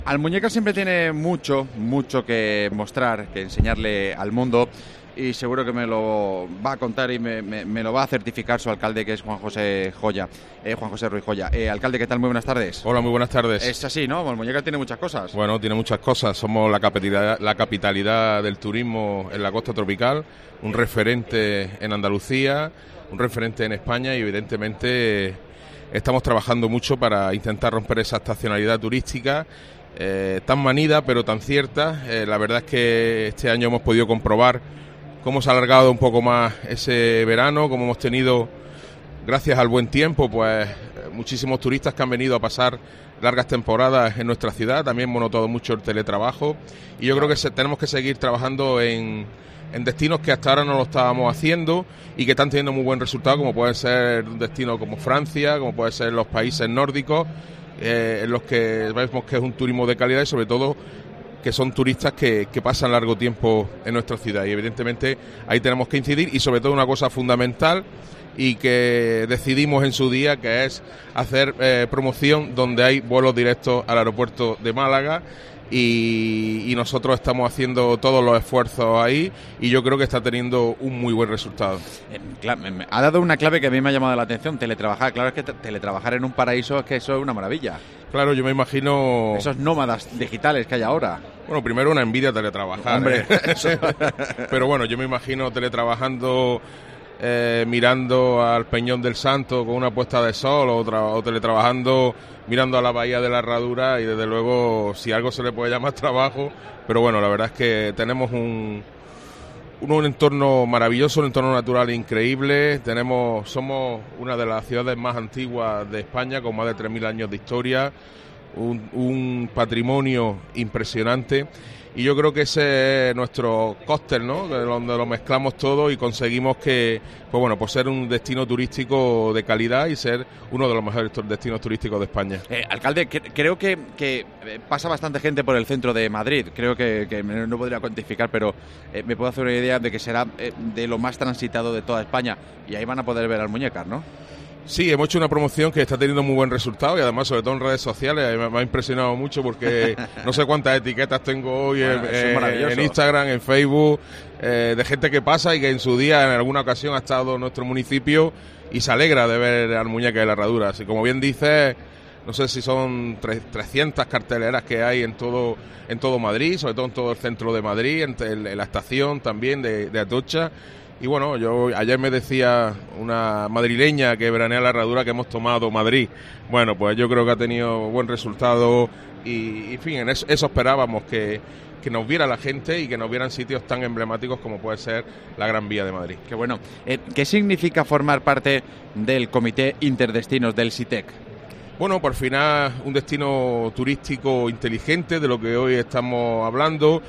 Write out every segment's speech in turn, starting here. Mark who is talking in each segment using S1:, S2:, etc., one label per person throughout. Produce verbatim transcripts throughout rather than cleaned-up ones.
S1: Almuñécar siempre tiene mucho, mucho que mostrar, que enseñarle al mundo, y seguro que me lo va a contar y me, me, me lo va a certificar su alcalde, que es Juan José Joya, eh, Juan José Ruiz Joya. Eh, alcalde, ¿qué tal? Muy buenas tardes.
S2: Hola, muy buenas tardes.
S1: Es así, ¿no? Almuñécar tiene muchas cosas.
S2: Bueno, tiene muchas cosas. Somos la capitalidad, la capitalidad del turismo en la costa tropical, un referente en Andalucía, un referente en España, y evidentemente estamos trabajando mucho para intentar romper esa estacionalidad turística eh, tan manida pero tan cierta. Eh, la verdad es que este año hemos podido comprobar cómo se ha alargado un poco más ese verano, cómo hemos tenido, gracias al buen tiempo, pues muchísimos turistas que han venido a pasar largas temporadas en nuestra ciudad. También hemos notado mucho el teletrabajo, y yo creo que se, tenemos que seguir trabajando en, en destinos que hasta ahora no lo estábamos haciendo y que están teniendo muy buen resultado, como puede ser un destino como Francia, como puede ser los países nórdicos, eh, en los que vemos que es un turismo de calidad, y sobre todo que son turistas que, que pasan largo tiempo en nuestra ciudad, y evidentemente ahí tenemos que incidir, y sobre todo una cosa fundamental y que decidimos en su día, que es hacer eh, promoción donde hay vuelos directos al aeropuerto de Málaga, y, y nosotros estamos haciendo todos los esfuerzos ahí, y yo creo que está teniendo un muy buen resultado.
S1: Eh, ha dado una clave que a mí me ha llamado la atención: teletrabajar. Claro, es que teletrabajar en un paraíso, es que eso es una maravilla.
S2: Claro, yo me imagino
S1: esos nómadas digitales que hay ahora.
S2: Bueno, primero una envidia teletrabajar,
S1: hombre,
S2: ¿eh?
S1: Eso.
S2: Pero bueno, yo me imagino teletrabajando, eh, mirando al Peñón del Santo con una puesta de sol, o, tra- o teletrabajando mirando a la bahía de la Herradura, y desde luego, si algo se le puede llamar trabajo. Pero bueno, la verdad es que tenemos un, un, un entorno maravilloso, un entorno natural increíble. Tenemos, somos una de las ciudades más antiguas de España, con más de tres mil años de historia, un, un patrimonio impresionante. Y yo creo que ese es nuestro cóctel, ¿no? Donde lo mezclamos todo y conseguimos que, pues bueno, pues ser un destino turístico de calidad y ser uno de los mejores destinos turísticos de España.
S1: Eh, alcalde, que, creo que, que pasa bastante gente por el centro de Madrid. Creo que, que no podría cuantificar, pero eh, me puedo hacer una idea de que será eh, de lo más transitado de toda España, y ahí van a poder ver Almuñécar, ¿no?
S2: Sí, hemos hecho una promoción que está teniendo muy buen resultado, y además, sobre todo en redes sociales, me, me ha impresionado mucho, porque no sé cuántas etiquetas tengo hoy bueno, en, en, en Instagram, en Facebook, eh, de gente que pasa y que en su día, en alguna ocasión, ha estado en nuestro municipio y se alegra de ver Almuñécar y la Herradura. Así como bien dices, no sé si son trescientas carteleras que hay en todo en todo Madrid, sobre todo en todo el centro de Madrid, en, en la estación también de, de Atocha. Y bueno, yo ayer me decía una madrileña que veranea en la Herradura que hemos tomado Madrid. Bueno, pues yo creo que ha tenido buen resultado, y, y en fin, en eso, eso esperábamos, que, que nos viera la gente y que nos vieran sitios tan emblemáticos como puede ser la Gran Vía de Madrid.
S1: Qué bueno. Eh, ¿Qué significa formar parte del Comité Interdestinos del SITEC?
S2: Bueno, por fin un destino turístico inteligente, de lo que hoy estamos hablando,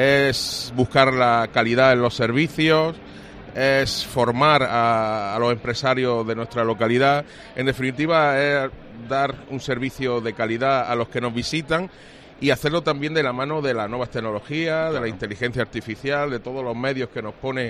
S2: es buscar la calidad en los servicios, es formar a, a los empresarios de nuestra localidad. En definitiva, es dar un servicio de calidad a los que nos visitan, y hacerlo también de la mano de las nuevas tecnologías, claro, de la inteligencia artificial, de todos los medios que nos pone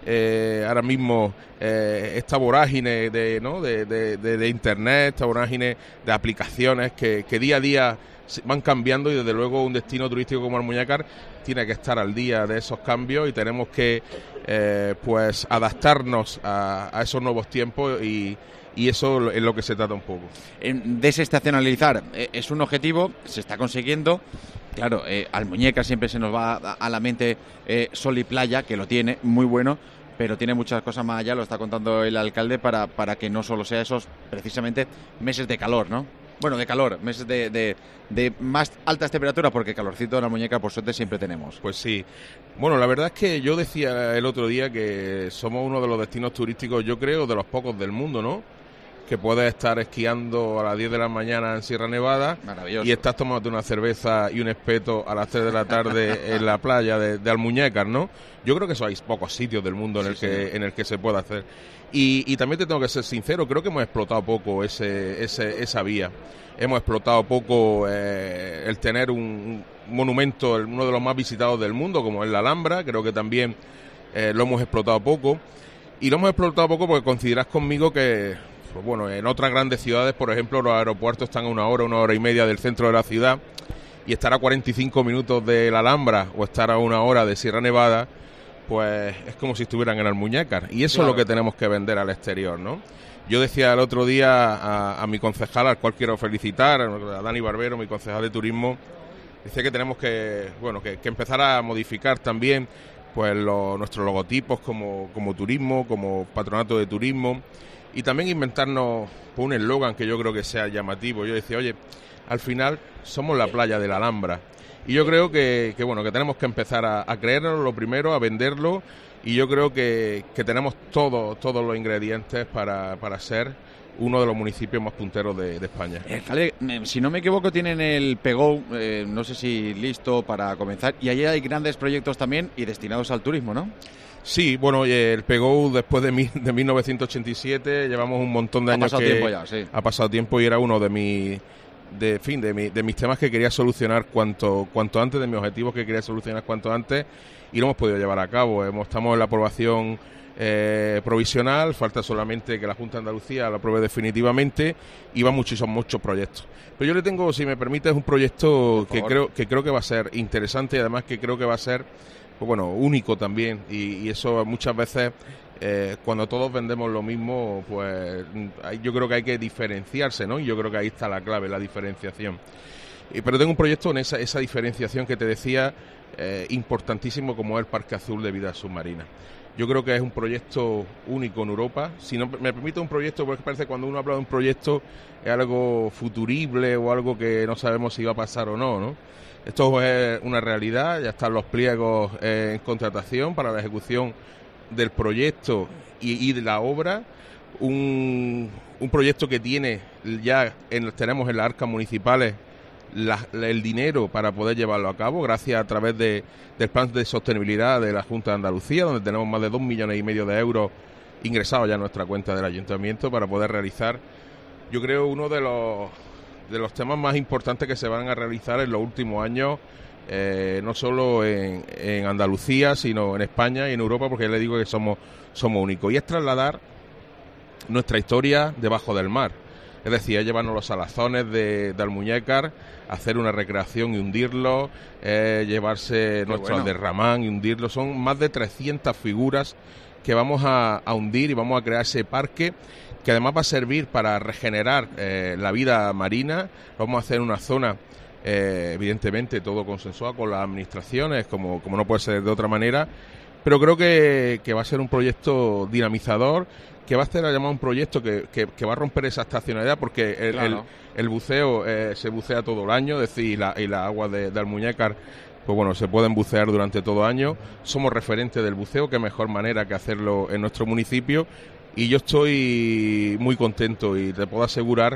S2: eh, ahora mismo eh, esta vorágine de, ¿no? de, de, de, de internet, esta vorágine de aplicaciones que, que día a día van cambiando, y desde luego un destino turístico como Almuñécar tiene que estar al día de esos cambios, y tenemos que eh, pues adaptarnos a, a esos nuevos tiempos, y Y eso es lo que se trata un poco.
S1: Desestacionalizar es un objetivo, se está consiguiendo. Claro, eh, Almuñécar siempre se nos va a la mente eh, sol y playa, que lo tiene, muy bueno, pero tiene muchas cosas más allá, lo está contando el alcalde, para, para que no solo sea esos, precisamente, meses de calor, ¿no? Bueno, de calor, meses de, de, de más altas temperaturas, porque calorcito en Almuñécar, por suerte, siempre tenemos.
S2: Pues sí. Bueno, la verdad es que yo decía el otro día que somos uno de los destinos turísticos, yo creo, de los pocos del mundo, ¿no? Que puedes estar esquiando a las diez de la mañana en Sierra Nevada y estás tomando una cerveza y un espeto a las tres de la tarde en la playa de, de Almuñécar, ¿no? Yo creo que eso hay pocos sitios del mundo en, sí, el, que, sí. en el que se pueda hacer. Y, y también te tengo que ser sincero, creo que hemos explotado poco ese, ese, esa vía. Hemos explotado poco eh, el tener un monumento, uno de los más visitados del mundo, como es la Alhambra. Creo que también eh, lo hemos explotado poco. Y lo hemos explotado poco porque considerás conmigo que, pues bueno, en otras grandes ciudades, por ejemplo, los aeropuertos están a una hora, una hora y media del centro de la ciudad, y estar a cuarenta y cinco minutos de la Alhambra o estar a una hora de Sierra Nevada, pues es como si estuvieran en Almuñécar, y eso claro. es lo que tenemos que vender al exterior, ¿no? Yo decía el otro día a, a mi concejal, al cual quiero felicitar, a Dani Barbero, mi concejal de turismo, decía que tenemos que, bueno, que, que empezar a modificar también pues lo, nuestros logotipos como, como turismo, como patronato de turismo, y también inventarnos pues, un eslogan que yo creo que sea llamativo. Yo decía, oye, al final somos la playa de la Alhambra, y yo creo que, que bueno, que tenemos que empezar a, a creernos lo primero, a venderlo, y yo creo que, que tenemos todo, todos los ingredientes para, para ser uno de los municipios más punteros de, de España.
S1: Eh, si no me equivoco, tienen el Pegou, eh, no sé si listo para comenzar, y allí hay grandes proyectos también y destinados al turismo, ¿no?
S2: Sí, bueno, el Pegou después de, mi, de mil novecientos ochenta y siete, llevamos un montón de años
S1: ha pasado
S2: que
S1: tiempo ya, sí.
S2: ha pasado tiempo y era uno de mis de fin de, mi, de mis temas que quería solucionar cuanto cuanto antes, de mis objetivos que quería solucionar cuanto antes, y lo hemos podido llevar a cabo. Hemos, estamos en la aprobación eh, provisional, falta solamente que la Junta de Andalucía lo apruebe definitivamente, y van muchos, son muchos proyectos. Pero yo le tengo, si me permites, un proyecto que creo, que creo que va a ser interesante, y además que creo que va a ser pues bueno, único también, y, y eso muchas veces eh, cuando todos vendemos lo mismo, pues hay, yo creo que hay que diferenciarse, ¿no? Y yo creo que ahí está la clave, la diferenciación. Y, pero tengo un proyecto en esa, esa diferenciación que te decía, eh, importantísimo, como es el Parque Azul de Vida Submarina. Yo creo que es un proyecto único en Europa. Si no me permite un proyecto, porque parece que cuando uno habla de un proyecto es algo futurible o algo que no sabemos si va a pasar o no, ¿no? Esto es una realidad, ya están los pliegos eh, en contratación para la ejecución del proyecto y, y de la obra. Un, un proyecto que tiene ya en, tenemos en las arcas municipales la, el dinero para poder llevarlo a cabo, gracias a través de, del plan de sostenibilidad de la Junta de Andalucía, donde tenemos más de dos millones y medio de euros ingresados ya en nuestra cuenta del Ayuntamiento para poder realizar, yo creo, uno de los de los temas más importantes que se van a realizar en los últimos años, eh, no solo en, en Andalucía, sino en España y en Europa, porque ya le digo que somos, somos únicos. Y es trasladar nuestra historia debajo del mar. Es decir, es llevarnos los salazones de, de Almuñécar, hacer una recreación y hundirlos, eh, llevarse nuestro bueno. derramán y hundirlos. Son más de trescientas figuras que vamos a, a hundir, y vamos a crear ese parque, que además va a servir para regenerar eh, la vida marina. Vamos a hacer una zona, eh, evidentemente todo consensuado con las administraciones, como, como no puede ser de otra manera, pero creo que, que va a ser un proyecto dinamizador, que va a ser llamado un proyecto que, que, que va a romper esa estacionalidad, porque el, claro. el, el buceo eh, se bucea todo el año, es decir, y la, y la agua de, de Almuñécar, pues bueno, se pueden bucear durante todo el año. Somos referentes del buceo, qué mejor manera que hacerlo en nuestro municipio. Y yo estoy muy contento, y te puedo asegurar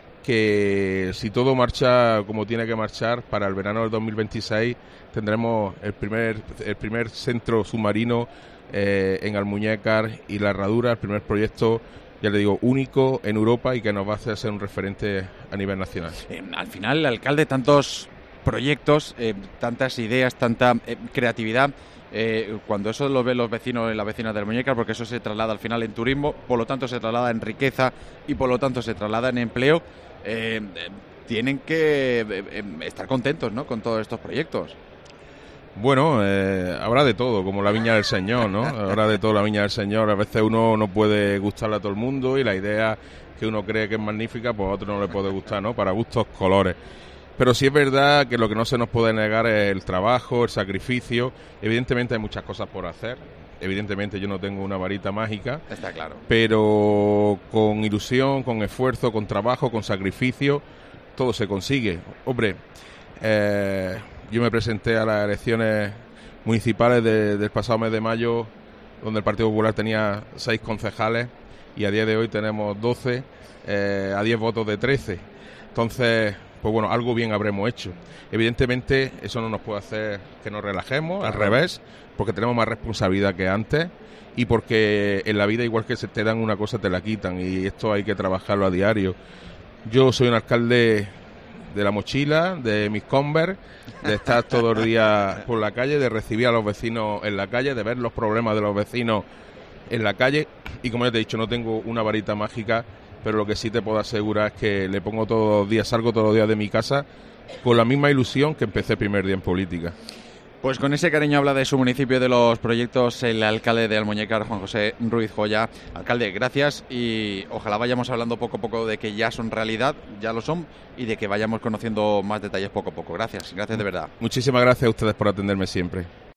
S2: que si todo marcha como tiene que marchar, para el verano del dos mil veintiséis tendremos el primer el primer centro submarino eh, en Almuñécar y La Herradura, el primer proyecto, ya le digo, único en Europa, y que nos va a hacer ser un referente a nivel nacional.
S1: Eh, al final, alcalde, tantos proyectos, eh, tantas ideas, tanta eh, creatividad. Eh, cuando eso lo ven los vecinos y las vecinas de Almuñécar, porque eso se traslada al final en turismo, por lo tanto se traslada en riqueza y por lo tanto se traslada en empleo, eh, eh, tienen que eh, estar contentos, ¿no?, con todos estos proyectos.
S2: Bueno, eh, habrá de todo, como la viña del Señor, ¿no? Habrá de todo la viña del Señor. A veces uno no puede gustarle a todo el mundo, y la idea que uno cree que es magnífica, pues a otro no le puede gustar, ¿no? Para gustos, colores. Pero sí es verdad que lo que no se nos puede negar es el trabajo, el sacrificio. Evidentemente hay muchas cosas por hacer. Evidentemente yo no tengo una varita mágica.
S1: Está claro.
S2: Pero con ilusión, con esfuerzo, con trabajo, con sacrificio, todo se consigue. Hombre, eh, yo me presenté a las elecciones municipales de, del pasado mes de mayo, donde el Partido Popular tenía seis concejales, y a día de hoy tenemos doce, eh, a diez votos de trece. Entonces, pues bueno, algo bien habremos hecho. Evidentemente eso no nos puede hacer que nos relajemos, al revés, porque tenemos más responsabilidad que antes, y porque en la vida, igual que se te dan una cosa, te la quitan, y esto hay que trabajarlo a diario. Yo soy un alcalde de la mochila, de mis Converse, de estar todo el día por la calle, de recibir a los vecinos en la calle, de ver los problemas de los vecinos en la calle, y como ya te he dicho, no tengo una varita mágica, pero lo que sí te puedo asegurar es que le pongo todos los días, salgo todos los días de mi casa con la misma ilusión que empecé el primer día en política.
S1: Pues con ese cariño habla de su municipio, de los proyectos, el alcalde de Almuñécar, Juan José Ruiz Joya. Alcalde, gracias, y ojalá vayamos hablando poco a poco de que ya son realidad, ya lo son, y de que vayamos conociendo más detalles poco a poco. Gracias, gracias de verdad.
S2: Muchísimas gracias a ustedes por atenderme siempre.